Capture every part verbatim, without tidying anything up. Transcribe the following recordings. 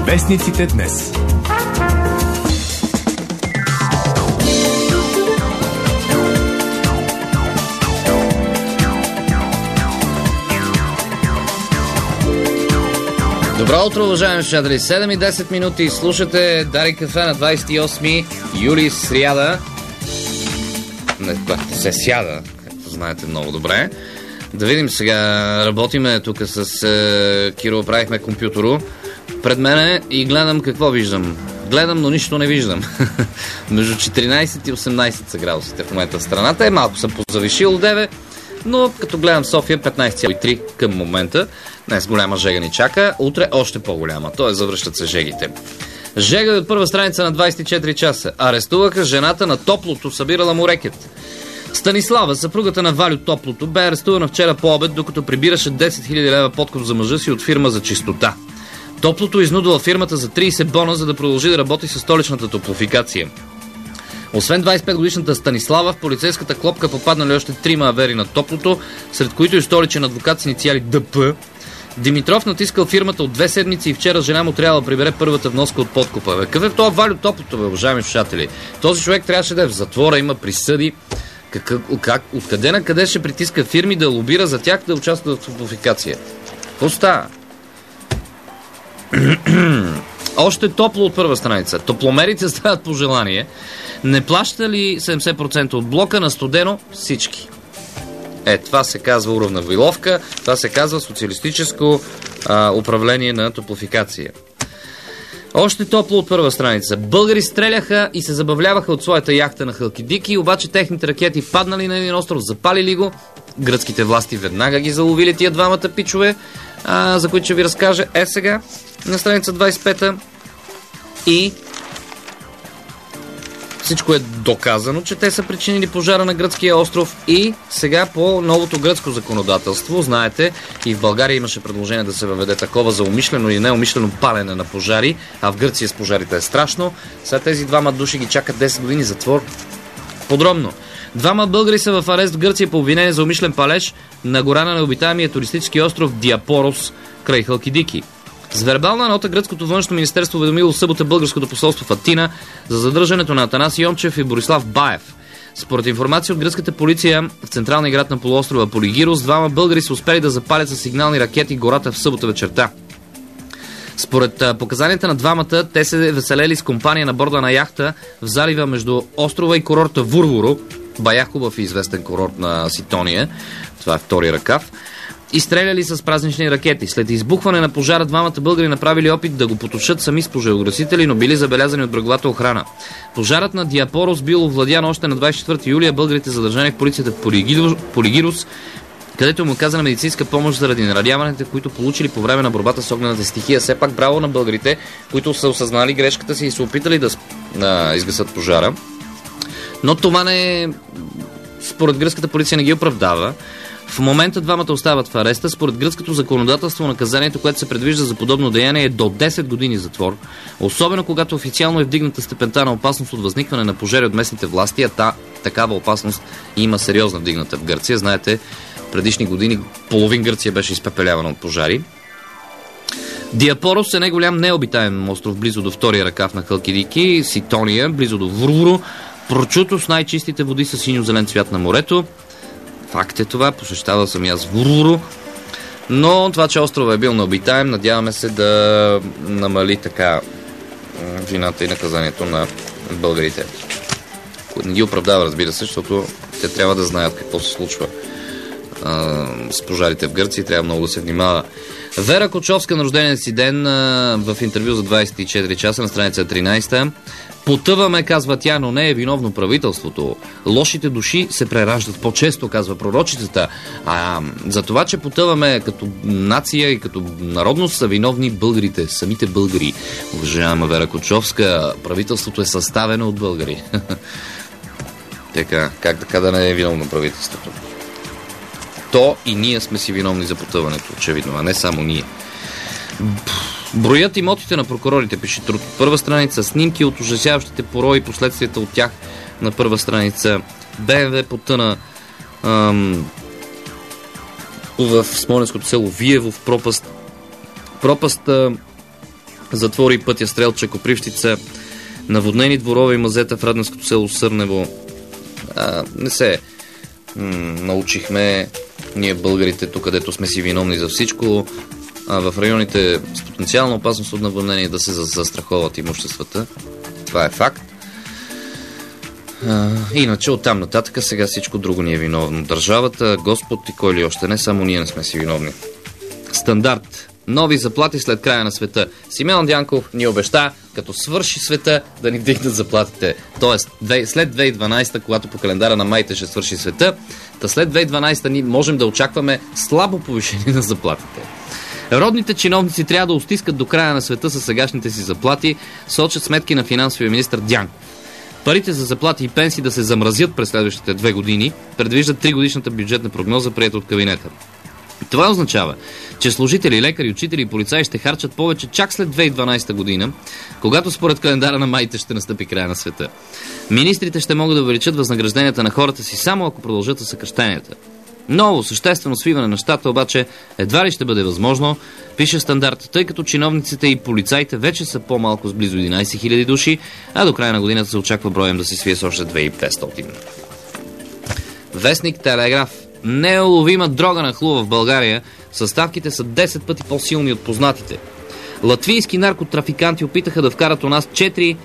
Вестниците днес. Добро утро, уважаеми слушатели. седем и десет минути. Слушате Дарик кафе на двадесет и осми юли, сряда. Не, се сяда, както знаете много добре. Да видим сега. Работиме тук с е, Киро, правихме компютъро пред мене и гледам какво виждам. Гледам, но нищо не виждам. Между четиринадесет и осемнадесет са градусите в момента в страната. Е, малко съм позавишил девет, но като гледам София петнадесет цяло и три към момента. Днес голяма жега ни чака, утре още по-голяма, т.е. завръщат се жегите. Жега от първа страница на двадесет и четири часа. Арестуваха жената на Топлото, събирала му рекет. Станислава, съпругата на Валю Топлото, бе арестувана вчера по обед, докато прибираше десет хиляди лева подкуп за мъжа си от фирма за чистота. Топлото изнудвала фирмата за тридесет бона, за да продължи да работи с столичната топлофикация. Освен двадесет и пет годишната Станислава, в полицейската клопка попаднали още трима авери на Топлото, сред които и столичен адвокат с инициали ДП. Димитров натискал фирмата от две седмици и вчера жена му трябва да прибере първата вноска от подкупа. Какъв е това Валю Топлото, бе, уважаеми слушатели? Този човек трябваше да е в затвора, има присъди. Как, как, откъде на къде ще притиска фирми да лобира за тях да участват в топлофикация? Какво става? Още топло от първа страница. Топломерите стават по желание. Не плащали седемдесет процента от блока, на студено всички. Е, това се казва уравниловка, това се казва социалистическо а, управление на топлофикация. Още топло от първа страница. Българи стреляха и се забавляваха от своята яхта на Халкидики, обаче техните ракети паднали на един остров, запалили го. Гръцките власти веднага ги заловили тия двамата пичове, а, за които ще ви разкажа е сега на страница двадесет и пета. И всичко е доказано, че те са причинили пожара на гръцкия остров и сега по новото гръцко законодателство, знаете, и в България имаше предложение да се въведе такова за умишлено и неумишлено палене на пожари, а в Гърция с пожарите е страшно. Сега тези двама души ги чакат десет години затвор. Подробно. Двама българи са в арест в Гърция по обвинение за умишлен палеж на гора на необитаемия туристически остров Диапорос край Халкидики. С вербална нота гръцкото външно министерство уведомило в събота българското посолство в Атина за задържането на Атанас Йончев и Борислав Баев. Според информация от гръцката полиция в централния град на полуострова Полигирос, двама българи са успели да запалят със сигнални ракети гората в събота вечерта. Според показанията на двамата, те се веселели с компания на борда на яхта в залива между острова и курорта Вурвуро, бая хубав и известен курорт на Ситония, това е втори ръкав, и стреляли с празнични ракети. След избухване на пожара, двамата българи направили опит да го потушат сами с пожарогасители, но били забелязани от бреговата охрана. Пожарът на Диапорос бил овладян още на двадесет и четвърти юли, а българите задържани в полицията в Полигирос, където му казана медицинска помощ заради нараняването, които получили по време на борбата с огнената стихия. Все пак браво на българите, които са осъзнали грешката си и са опитали да, да изгасят пожара. Но това не, според гръцката полиция, не ги оправдава. В момента двамата остават в ареста. Според гръцкото законодателство, наказанието, което се предвижда за подобно деяние, е до десет години затвор, особено когато официално е вдигната степента на опасност от възникване на пожари от местните власти, а та, такава опасност има сериозна вдигната в Гърция. Знаете, предишни години половин Гърция беше изпепелявана от пожари. Диапорос е най-голям необитаем остров близо до втория ръкав на Халкидики, Ситония, близо до Вурвуро, прочуто с най-чистите води с синьо-зелен цвят на морето. Факт е това, посещавал съм и аз Вурвуро, но това, че острова е бил необитаем, надяваме се да намали така вината и наказанието на българите. Не ги оправдава, разбира се, защото те трябва да знаят какво се случва а, с пожарите в Гърция и трябва много да се внимава. Вера Кочовска на рождения си ден а, в интервю за двадесет и четири часа на страница тринадесета. Потъваме, казва тя, но не е виновно правителството. Лошите души се прераждат по-често, казва пророчицата. А за това, че потъваме като нация и като народност, са виновни българите, самите българи. Уважаема Вера Кочовска, правителството е съставено от българи. Така, как така да не е виновно правителството? То и ние сме си виновни за потъването, очевидно, а не само ние. Броят имотите на прокурорите, пише Труд. Първа страница, снимки от ужасяващите порои и последствията от тях на първа страница. БМВ потъна ам, в смолянското село Виево в пропаст. Пропаст а, затвори пътя Стрелча Копривщица, наводнени дворове и мазета в Радненското село Сърнево. А, не се м- научихме ние българите тук, където сме си виновни за всичко, а в районите с потенциална опасност от наводнение да се застраховат имуществата. Това е факт. А, иначе оттам нататък сега всичко друго ни е виновно. Държавата, Господ и кой ли още не, само ние не сме си виновни. Стандарт. Нови заплати след края на света. Симеон Дянков ни обеща, като свърши света, да ни вдигнат заплатите. Тоест, след две хиляди и дванадесета, когато по календара на майте ще свърши света, та след две хиляди и дванадесета ни можем да очакваме слабо повишение на заплатите. Родните чиновници трябва да устискат до края на света със сегашните си заплати, сочат сметки на финансовия министър Дянков. Парите за заплати и пенсии да се замразят през следващите две години, предвиждат тригодишната бюджетна прогноза, приета от кабинета. Това означава, че служители, лекари, учители и полицаи ще харчат повече чак след две хиляди и дванадесета година, когато според календара на майте ще настъпи края на света. Министрите ще могат да увеличат възнагражденията на хората си само ако продължат със съкращенията. Ново съществено свиване на щата обаче едва ли ще бъде възможно, пише Стандарт, тъй като чиновниците и полицаите вече са по-малко с близо единадесет хиляди души, а до края на годината се очаква броем да се свие с още две хиляди и петстотин. Вестник Телеграф. Неуловима дрога нахлува в България. Съставките са десет пъти по-силни от познатите. Латвийски наркотрафиканти опитаха да вкарат у нас четири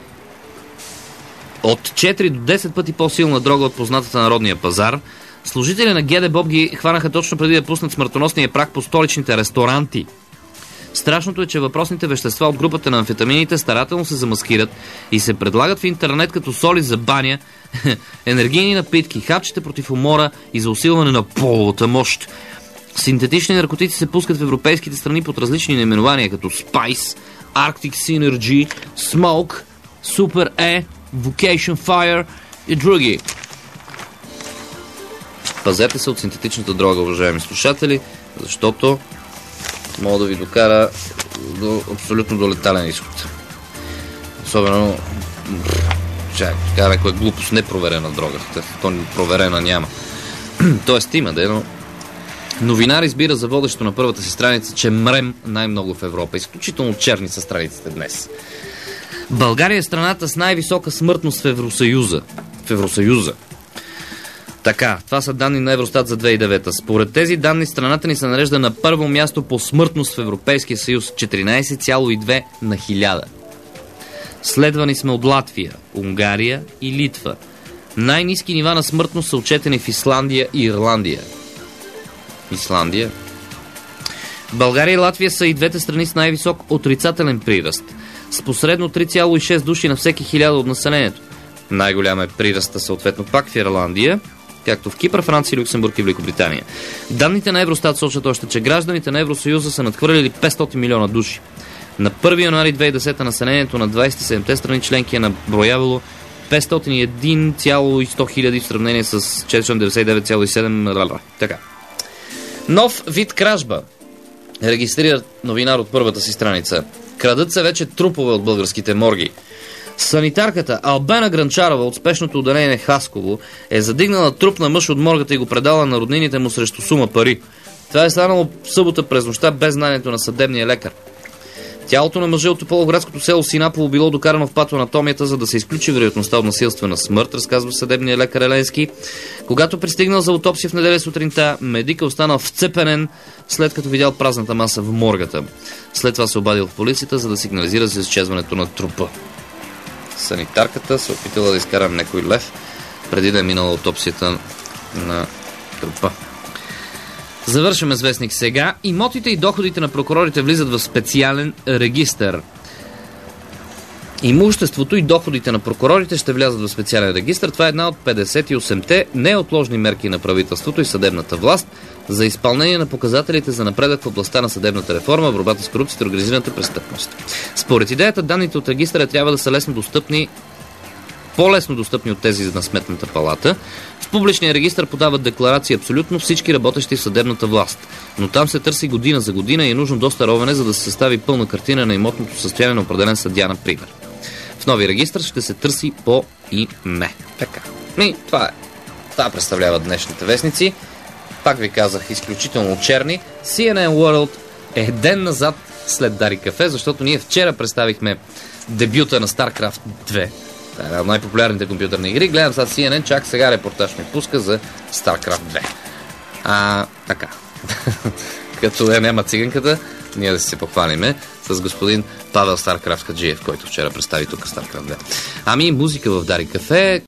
от четири до десет пъти по-силна дрога от познатата на народния пазар. Служители на ГДБОП ги хванаха точно преди да пуснат смъртоносния прах по столичните ресторанти. Страшното е, че въпросните вещества от групата на амфетамините старателно се замаскират и се предлагат в интернет като соли за баня, енергийни напитки, хапчета против умора и за усилване на половата мощ. Синтетични наркотици се пускат в европейските страни под различни наименования, като Spice, Arctic Synergy, Smoke, Super E, Vocation Fire и други. Пазете се от синтетичната дрога, уважаеми слушатели, защото мога да ви докара до, абсолютно до летален изход. Особено чак, така някоя глупост, непроверена дрога. То проверена няма. Тоест има, да, но новинар избира за водещо на първата си страница, че мрем най-много в Европа. Изключително черни са страниците днес. България е страната с най-висока смъртност в Евросъюза. В Евросъюза. Така, това са данни на Евростат за две хиляди и девета. Според тези данни страната ни се нарежда на първо място по смъртност в Европейския съюз, четиринадесет цяло и две на хиляда. Следвани сме от Латвия, Унгария и Литва. Най-ниски нива на смъртност са отчетени в Исландия и Ирландия. Исландия. България и Латвия са и двете страни с най-висок отрицателен приръст, с посредно три цяло и шест души на всеки хиляда от населението. Най-голяма е приръста съответно пак в Ирландия, както в Кипър, Франция, Люксембург и Великобритания. Данните на Евростат сочат още, че гражданите на Евросъюза са надхвърлили петстотин милиона души. На първи януари две хиляди и десета населението на двадесет и седемте страни членки е наброявало петстотин и едно цяло и сто хиляди в сравнение с четиристотин деветдесет и девет цяло и седем. Така. Нов вид кражба. Регистрира новинар от първата си страница. Крадат се вече трупове от българските морги. Санитарката Албена Гранчарова от спешното отделение Хасково е задигнала труп на мъж от моргата и го предала на роднините му срещу сума пари. Това е станало в събота през нощта без знанието на съдебния лекар. Тялото на мъжа от тополовградското село Синапово било докарано в патоанатомията, за да се изключи вероятността от насилствена смърт, разказва съдебния лекар Еленски. Когато пристигнал за аутопсия в неделя сутринта, медика останал вцепенен, след като видял празната маса в моргата. След това се обадил в полицията, за да сигнализира за изчезването на трупа. Санитарката се опитала да изкара някой лев, преди да е минала аутопсията на трупа. Завършваме с вестник сега. Имотите и доходите на прокурорите влизат в специален регистър. Имуществото и доходите на прокурорите ще влязат в специален регистър. Това е една от петдесет и осемте неотложни мерки на правителството и съдебната власт за изпълнение на показателите за напредък в областта на съдебната реформа, борбата с корупцията и организираната престъпност. Според идеята, данните от регистъра трябва да са лесно достъпни, по-лесно достъпни от тези на Сметната палата. В публичния регистър подават декларации абсолютно всички работещи в съдебната власт, но там се търси година за година и е нужно доста ровене, за да се състави пълна картина на имотното състояние на определен съдия, например. В нови регистър ще се търси по име. Така. И това е. Това представлява днешните вестници. Пак ви казах, изключително черни. Си Ен Ен World е ден назад след Дари Кафе, защото ние вчера представихме дебюта на StarCraft две. Това е една от най-популярните компютърни игри. Гледам сега Си Ен Ен, чак сега репортаж ми пуска за StarCraft две. А, така. Като я няма циганката, ние да си се похвалиме с господин Павел StarCraft Хаджиев, който вчера представи тук StarCraft две. Ами, музика в Дари Кафе.